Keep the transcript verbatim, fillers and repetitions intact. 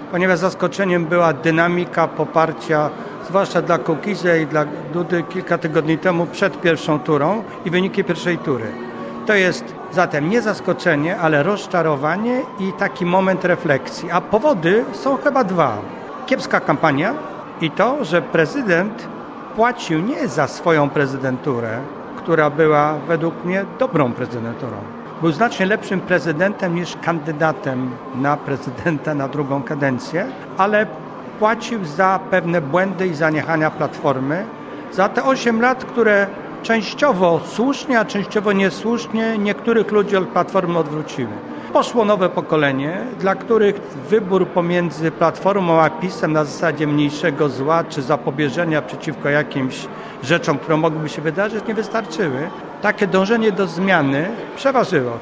ponieważ zaskoczeniem była dynamika poparcia, zwłaszcza dla Kukiza i dla Dudy kilka tygodni temu przed pierwszą turą i wyniki pierwszej tury. To jest zatem nie zaskoczenie, ale rozczarowanie i taki moment refleksji. A powody są chyba dwa. Kiepska kampania i to, że prezydent płacił nie za swoją prezydenturę, która była według mnie dobrą prezydenturą. Był znacznie lepszym prezydentem niż kandydatem na prezydenta na drugą kadencję, ale płacił za pewne błędy i zaniechania Platformy, za te osiem lat, które częściowo słusznie, a częściowo niesłusznie niektórych ludzi od Platformy odwróciły. Poszło nowe pokolenie, dla których wybór pomiędzy Platformą a PiS-em na zasadzie mniejszego zła czy zapobieżenia przeciwko jakimś rzeczom, które mogłyby się wydarzyć, nie wystarczyły. Takie dążenie do zmiany przeważyło.